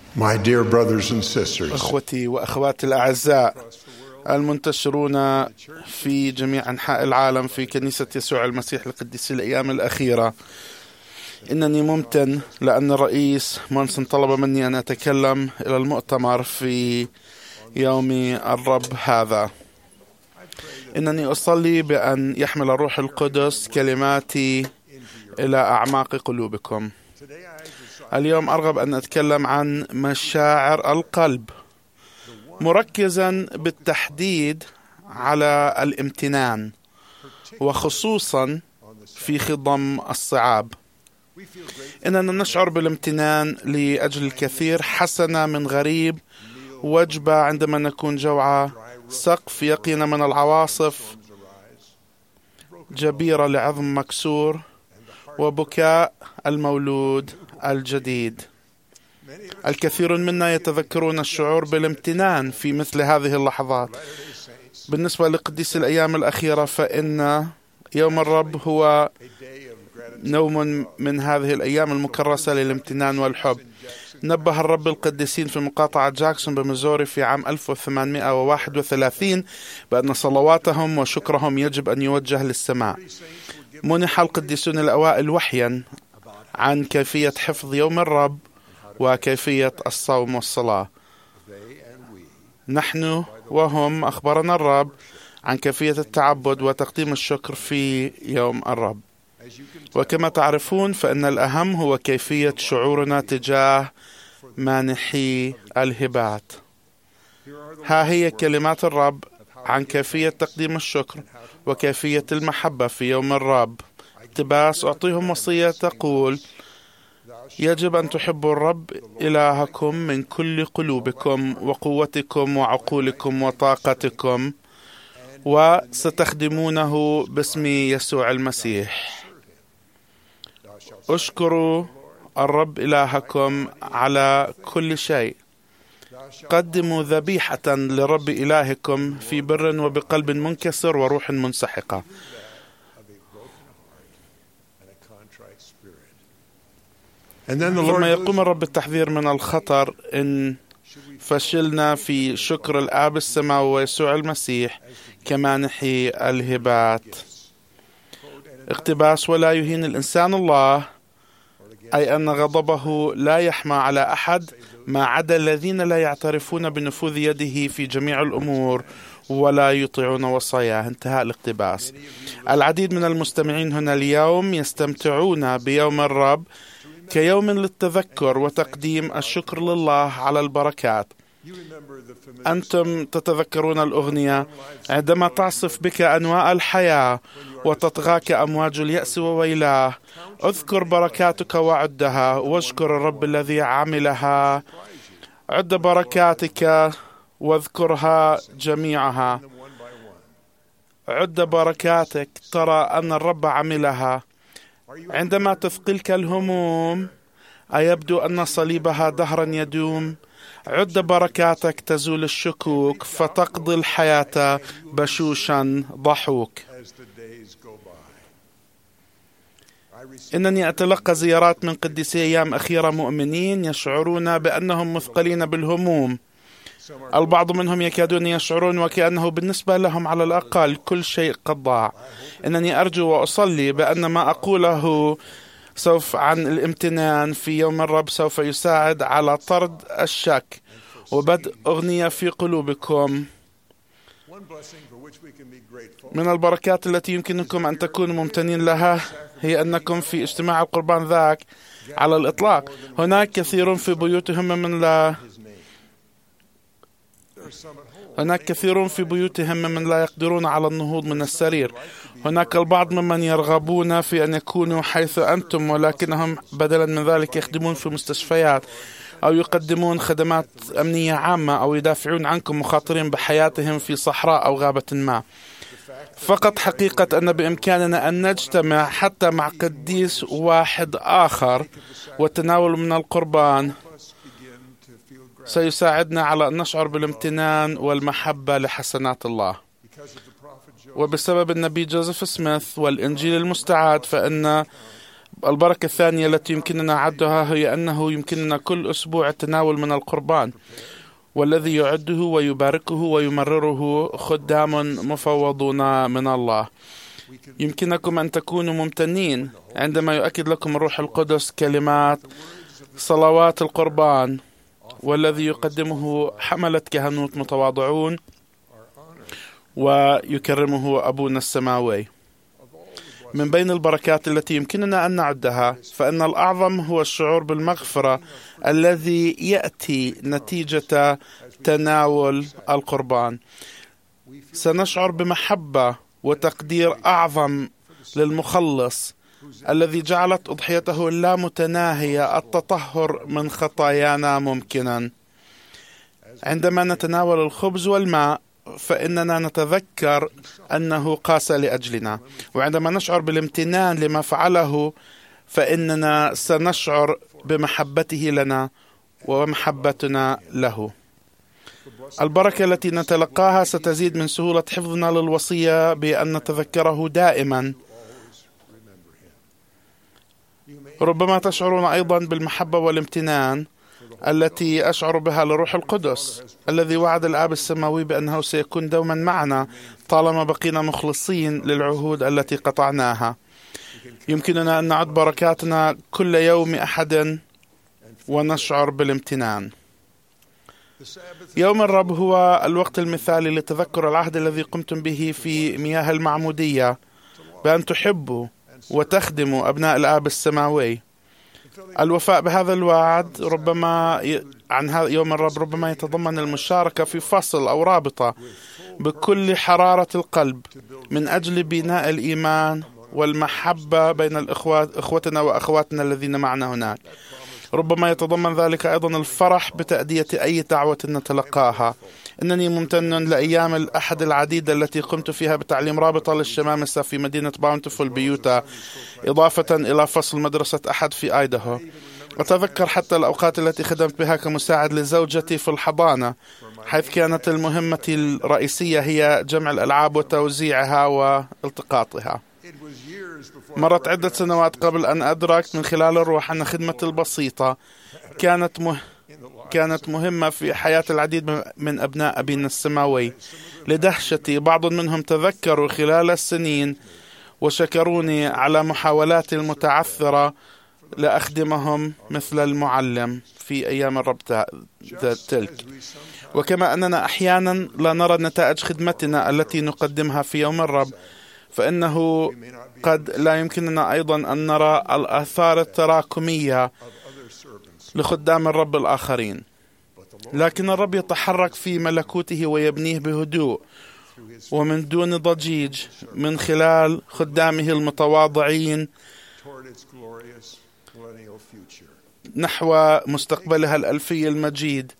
My dear brothers and sisters, أخوتي وأخواتي الأعزاء المنتشرون في جميع أنحاء العالم في كنيسة يسوع المسيح القديس الأيام الأخيرة، إنني ممتن لأن الرئيس مونسون طلب مني أن أتكلم إلى المؤتمر في يوم الرب هذا. إنني أصلي بأن يحمل الروح القدس كلماتي إلى أعماق قلوبكم. اليوم أرغب أن أتكلم عن مشاعر القلب، مركزا بالتحديد على الامتنان، وخصوصا في خضم الصعاب. إننا نشعر بالامتنان لأجل الكثير، حسنة من غريب، وجبة عندما نكون جوعى، سقف يقينا من العواصف، جبيرة لعظم مكسور، وبكاء المولود الجديد. الكثير منا يتذكرون الشعور بالامتنان في مثل هذه اللحظات. بالنسبة لقديس الأيام الأخيرة، فإن يوم الرب هو نوم من هذه الأيام المكرسة للامتنان والحب. نبه الرب القديسين في مقاطعة جاكسون بميزوري في عام 1831 بأن صلواتهم وشكرهم يجب أن يوجه للسماء. منح القديسون الأوائل وحيا عن كيفية حفظ يوم الرب وكيفية الصوم والصلاة. نحن وهم أخبرنا الرب عن كيفية التعبد وتقديم الشكر في يوم الرب. وكما تعرفون فإن الأهم هو كيفية شعورنا تجاه مانحي الهبات. ها هي كلمات الرب عن كيفية تقديم الشكر وكيفية المحبة في يوم الرب. اقتباس: أعطيهم وصية تقول: يجب أن تحبوا الرب إلهكم من كل قلوبكم وقوتكم وعقولكم وطاقتكم، وستخدمونه باسم يسوع المسيح. اشكروا الرب إلهكم على كل شيء. قدموا ذبيحة للرب إلهكم في بر وبقلب منكسر وروح منسحقة. ثم يقوم الرب بالتحذير من الخطر إن فشلنا في شكر الآب السماوي ويسوع المسيح كمانحي الهبات. اقتباس: ولا يهين الإنسان الله، أي أن غضبه لا يحمى على أحد ما عدا الذين لا يعترفون بنفوذ يده في جميع الأمور ولا يطيعون وصاياه. انتهاء الاقتباس. العديد من المستمعين هنا اليوم يستمتعون بيوم الرب كيوم للتذكر وتقديم الشكر لله على البركات. أنتم تتذكرون الأغنية: عندما تعصف بك أنواء الحياة وتطغاك أمواج اليأس وويلاه، اذكر بركاتك وعدها، واذكر الرب الذي عملها. عد بركاتك واذكرها جميعها. عد بركاتك، ترى أن الرب عملها. عندما تثقلك الهموم أيبدو أن صليبها دهرا يدوم. عد بركاتك، تزول الشكوك، فتقضي الحياة بشوشا ضحوك. إنني أتلقى زيارات من قديسي أيام أخيرة مؤمنين يشعرون بأنهم مثقلين بالهموم. البعض منهم يكادون يشعرون وكأنه بالنسبة لهم على الأقل كل شيء قد ضاع. إنني أرجو وأصلي بأن ما أقوله سوف عن الامتنان في يوم الرب سوف يساعد على طرد الشك وبدء أغنية في قلوبكم. من البركات التي يمكنكم أن تكونوا ممتنين لها هي أنكم في اجتماع القربان ذاك على الإطلاق هناك كثير في بيوتهم من لا يقدرون على النهوض من السرير. هناك البعض ممن يرغبون في أن يكونوا حيث أنتم، ولكنهم بدلا من ذلك يخدمون في مستشفيات أو يقدمون خدمات أمنية عامة أو يدافعون عنكم مخاطرين بحياتهم في صحراء أو غابة ما. فقط حقيقة أن بإمكاننا أن نجتمع حتى مع قديس واحد آخر والتناول من القربان سيساعدنا على أن نشعر بالامتنان والمحبة لحسنات الله. وبسبب النبي جوزيف سميث والإنجيل المستعاد، فإن البركة الثانية التي يمكننا عدها هي أنه يمكننا كل أسبوع التناول من القربان، والذي يعده ويباركه ويمرره خدام مفوضون من الله. يمكنكم أن تكونوا ممتنين عندما يؤكد لكم الروح القدس كلمات صلوات القربان، والذي يقدمه حملة كهنوت متواضعون ويكرمه أبونا السماوي. من بين البركات التي يمكننا أن نعدها، فإن الأعظم هو الشعور بالمغفرة الذي يأتي نتيجة تناول القربان. سنشعر بمحبة وتقدير أعظم للمخلص الذي جعلت أضحيته اللامتناهية التطهر من خطايانا ممكنا. عندما نتناول الخبز والماء فإننا نتذكر أنه قاس لأجلنا، وعندما نشعر بالامتنان لما فعله فإننا سنشعر بمحبته لنا ومحبتنا له. البركة التي نتلقاها ستزيد من سهولة حفظنا للوصية بأن نتذكره دائما. ربما تشعرون أيضا بالمحبة والامتنان التي أشعر بها لروح القدس الذي وعد الآب السماوي بأنه سيكون دوما معنا طالما بقينا مخلصين للعهود التي قطعناها. يمكننا أن نعد بركاتنا كل يوم أحد ونشعر بالامتنان. يوم الرب هو الوقت المثالي لتذكر العهد الذي قمتم به في مياه المعمودية بأن تحبوا وتخدموا أبناء الآب السماوي. الوفاء بهذا الوعد عن يوم الرب ربما يتضمن المشاركة في فصل أو رابطة بكل حرارة القلب من أجل بناء الإيمان والمحبة بين إخوتنا وأخواتنا الذين معنا هناك. ربما يتضمن ذلك أيضا الفرح بتأدية أي دعوة نتلقاها. إنني ممتن لأيام الأحد العديدة التي قمت فيها بتعليم رابطة للشمامسة في مدينة باونتفول بيوتا، إضافة إلى فصل مدرسة أحد في آيداهو. أتذكر حتى الأوقات التي خدمت بها كمساعد لزوجتي في الحضانة، حيث كانت المهمة الرئيسية هي جمع الألعاب وتوزيعها والتقاطها. مرت عدة سنوات قبل أن أدرك من خلال الروح أن خدمتي البسيطة كانت مهمة في حياة العديد من أبناء أبينا السماوي. لدهشتي بعض منهم تذكروا خلال السنين وشكروني على محاولاتي المتعثرة لأخدمهم مثل المعلم في أيام الرب تلك. وكما أننا أحيانا لا نرى نتائج خدمتنا التي نقدمها في يوم الرب، فإنه قد لا يمكننا أيضا أن نرى الآثار التراكمية لخدام الرب الآخرين. لكن الرب يتحرك في ملكوته ويبنيه بهدوء ومن دون ضجيج من خلال خدامه المتواضعين نحو مستقبلها الألفي المجيد.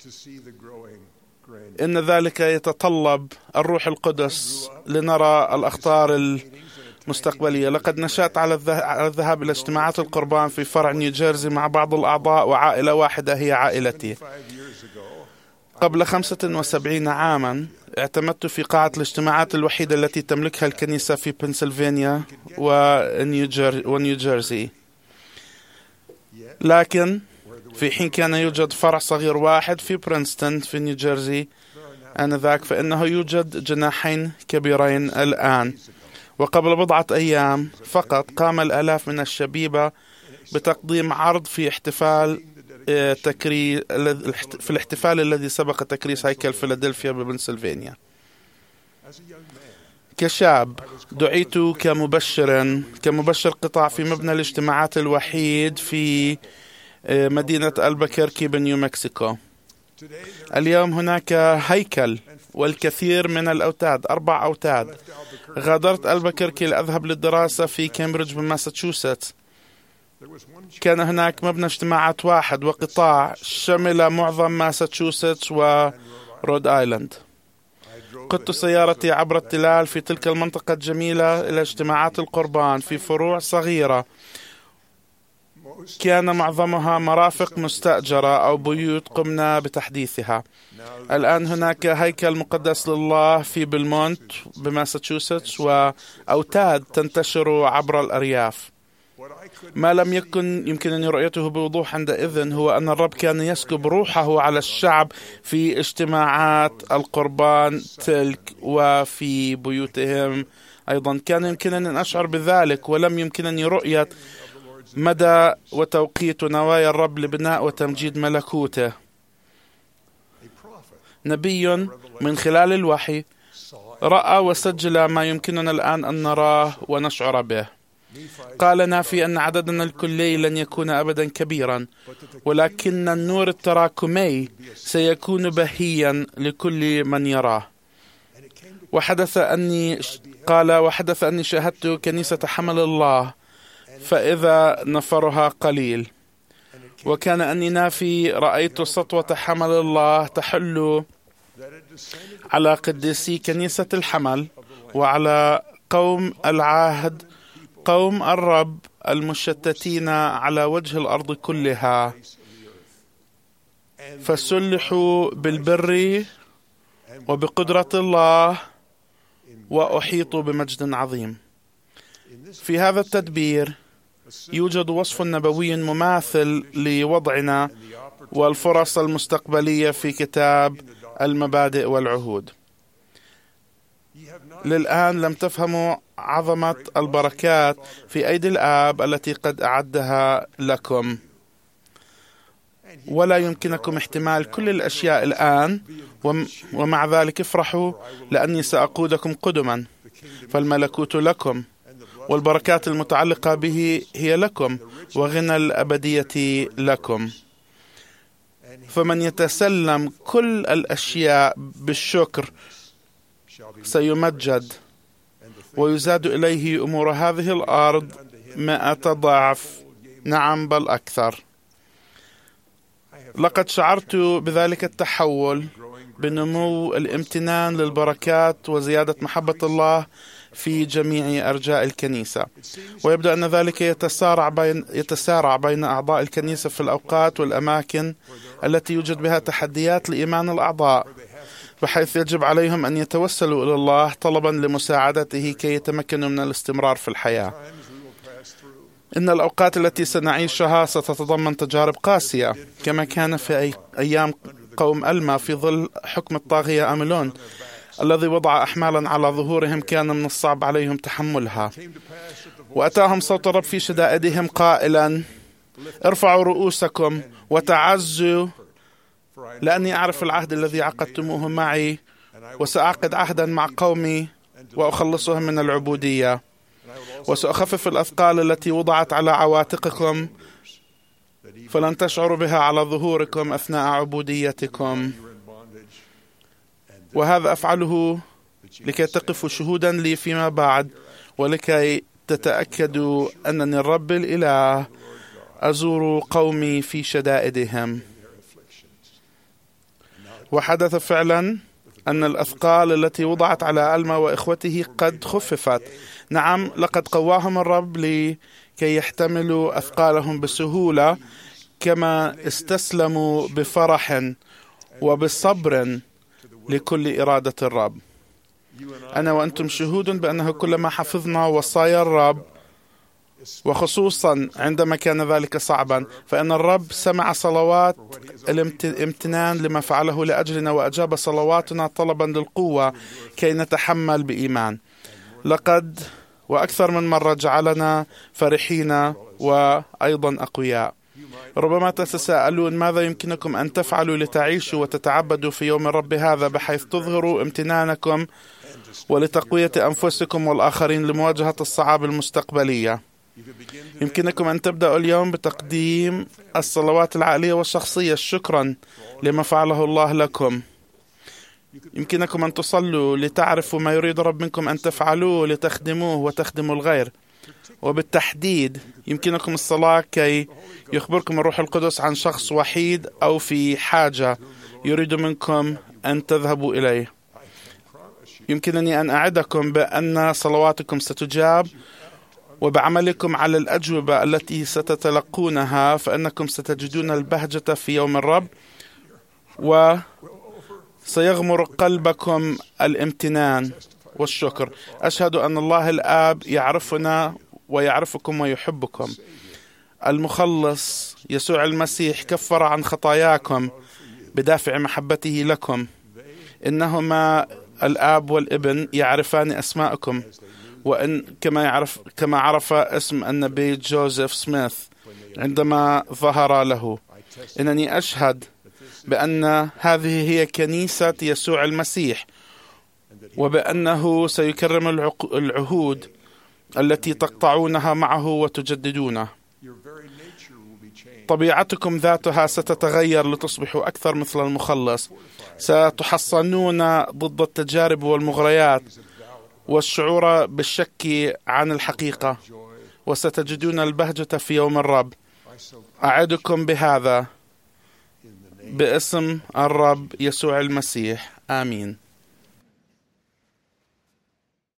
إن ذلك يتطلب الروح القدس لنرى الأخطار المستقبلية. لقد نشأت على الذهاب إلى اجتماعات القربان في فرع نيوجيرسي مع بعض الأعضاء وعائلة واحدة هي عائلتي. قبل 75 عاما اعتمدت في قاعة الاجتماعات الوحيدة التي تملكها الكنيسة في بنسلفانيا ونيوجيرسي. لكن في حين كان يوجد فرع صغير واحد في برينستون في نيوجيرسي آنذاك، فإنه يوجد جناحين كبيرين الآن. وقبل بضعة أيام فقط قام الآلاف من الشبيبة بتقديم عرض في الاحتفال الذي سبق تكريس هيكل فيلادلفيا ببنسلفانيا. كشاب دعيت كمبشر قطاع في مبنى الاجتماعات الوحيد في مدينة ألبكركي بنيو مكسيكو. اليوم هناك هيكل والكثير من الأوتاد، 4 أوتاد. غادرت ألبكركي لأذهب للدراسة في كامبريدج بماساتشوستس. كان هناك مبنى اجتماعات واحد وقطاع شمل معظم ماساتشوستس ورود آيلاند. قدت سيارتي عبر التلال في تلك المنطقة الجميلة إلى اجتماعات القربان في فروع صغيرة كان معظمها مرافق مستأجرة أو بيوت قمنا بتحديثها. الآن هناك هيكل مقدس لله في بلمونت بماساتشوستس وأوتاد تنتشر عبر الأرياف. ما لم يكن يمكنني رؤيته بوضوح عندئذ هو أن الرب كان يسكب روحه على الشعب في اجتماعات القربان تلك وفي بيوتهم أيضا. كان يمكنني أن أشعر بذلك، ولم يمكنني رؤية مدى وتوقيت نوايا الرب لبناء وتمجيد ملكوته. نبي من خلال الوحي رأى وسجل ما يمكننا الآن أن نراه ونشعر به. قال نافي أن عددنا الكلي لن يكون أبدا كبيرا، ولكن النور التراكمي سيكون بهيا لكل من يراه. وحدث أني شاهدت كنيسة حمل الله فإذا نفرها قليل، وكان أني نافي رأيت سطوة حمل الله تحل على قديسي كنيسة الحمل وعلى قوم العهد، قوم الرب المشتتين على وجه الأرض كلها، فسلحوا بالبر وبقدرة الله وأحيطوا بمجد عظيم. في هذا التدبير يوجد وصف نبوي مماثل لوضعنا والفرص المستقبلية في كتاب المبادئ والعهود. للآن لم تفهموا عظمة البركات في أيدي الآب التي قد أعدها لكم، ولا يمكنكم احتمال كل الأشياء الآن، ومع ذلك افرحوا لأني سأقودكم قدما، فالملكوت لكم والبركات المتعلقة به هي لكم، وغنى الأبدية لكم. فمن يتسلم كل الأشياء بالشكر سيمجد، ويزاد إليه أمور هذه الأرض 100 ضعف، نعم بل أكثر. لقد شعرت بذلك التحول، بنمو الامتنان للبركات وزيادة محبة الله في جميع أرجاء الكنيسة، ويبدو أن ذلك يتسارع بين أعضاء الكنيسة في الأوقات والأماكن التي يوجد بها تحديات لإيمان الأعضاء، بحيث يجب عليهم أن يتوسلوا إلى الله طلبا لمساعدته كي يتمكنوا من الاستمرار في الحياة. إن الأوقات التي سنعيشها ستتضمن تجارب قاسية، كما كان في أيام قوم ألما في ظل حكم الطاغية أميلون الذي وضع أحمالا على ظهورهم كان من الصعب عليهم تحملها. وأتاهم صوت الرب في شدائدهم قائلا: ارفعوا رؤوسكم وتعزوا، لأني أعرف العهد الذي عقدتموه معي، وسأعقد عهدا مع قومي وأخلصهم من العبودية، وسأخفف الأثقال التي وضعت على عواتقكم، فلن تشعروا بها على ظهوركم أثناء عبوديتكم. وهذا أفعله لكي تقفوا شهودا لي فيما بعد، ولكي تتأكدوا أنني الرب الإله أزور قومي في شدائدهم. وحدث فعلا أن الأثقال التي وضعت على ألما وإخوته قد خففت. نعم، لقد قواهم الرب لكي يحتملوا أثقالهم بسهولة، كما استسلموا بفرح وبصبر لكل إرادة الرب. أنا وأنتم شهود بأنه كلما حفظنا وصايا الرب، وخصوصا عندما كان ذلك صعبا، فإن الرب سمع صلوات الامتنان لما فعله لأجلنا، وأجاب صلواتنا طلبا للقوة كي نتحمل بإيمان. لقد وأكثر من مرة جعلنا فرحين وأيضا أقوياء. ربما تتساءلون ماذا يمكنكم أن تفعلوا لتعيشوا وتتعبدوا في يوم الرب هذا بحيث تظهروا امتنانكم ولتقوية أنفسكم والآخرين لمواجهة الصعاب المستقبلية. يمكنكم أن تبدأوا اليوم بتقديم الصلوات العائلية والشخصية شكرا لما فعله الله لكم. يمكنكم أن تصلوا لتعرفوا ما يريد الرب منكم أن تفعلوه لتخدموه وتخدموا الغير. وبالتحديد يمكنكم الصلاة كي يخبركم الروح القدس عن شخص وحيد أو في حاجة يريد منكم أن تذهبوا إليه. يمكنني أن أعدكم بأن صلواتكم ستجاب، وبعملكم على الأجوبة التي ستتلقونها فإنكم ستجدون البهجة في يوم الرب، وسيغمر قلبكم الامتنان والشكر. أشهد أن الله الآب يعرفنا ويعرفكم ويحبكم. المخلص يسوع المسيح كفر عن خطاياكم بدافع محبته لكم. إنهما الآب والابن يعرفان أسماءكم، وإن كما عرف اسم النبي جوزيف سميث عندما ظهر له. إنني أشهد بأن هذه هي كنيسة يسوع المسيح، وبأنه سيكرم العهود التي تقطعونها معه وتجددونها. طبيعتكم ذاتها ستتغير لتصبحوا أكثر مثل المخلص. ستحصنون ضد التجارب والمغريات والشعور بالشك عن الحقيقة، وستجدون البهجة في يوم الرب. أعدكم بهذا باسم الرب يسوع المسيح، آمين.